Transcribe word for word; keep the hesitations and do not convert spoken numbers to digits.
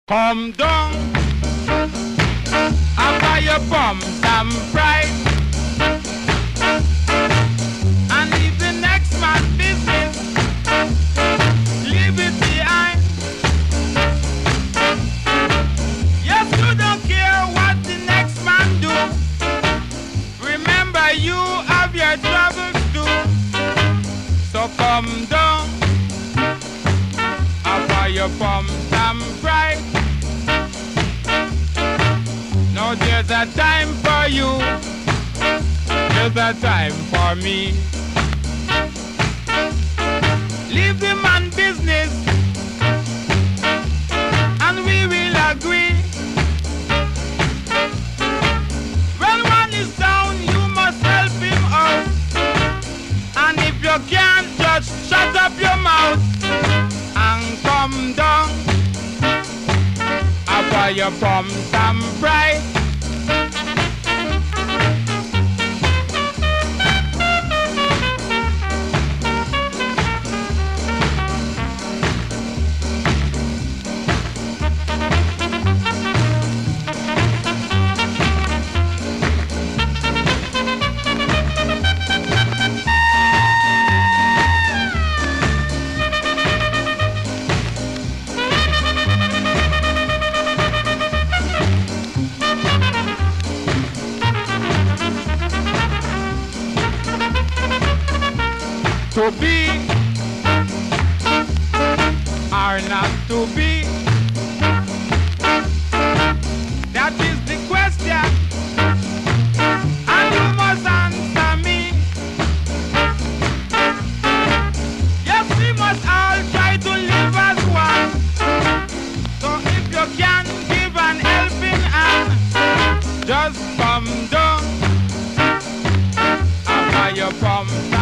Come down, after your bums and pride, and leave the next man's business, leave it behind. Yes, you don't care what the next man do. Remember, you have your troubles too. So come down, after your bums and pride. Now there's a time for you, there's a time for me. Leave the man business, and we will agree. When one is down, you must help him out. And if you can't, just shut up your mouth and come down. After your bums and pride. To be or not to be, that is the question, and you must answer me. Yes, we must all try to live as one. So if you can give an helping hand, just come down after you come.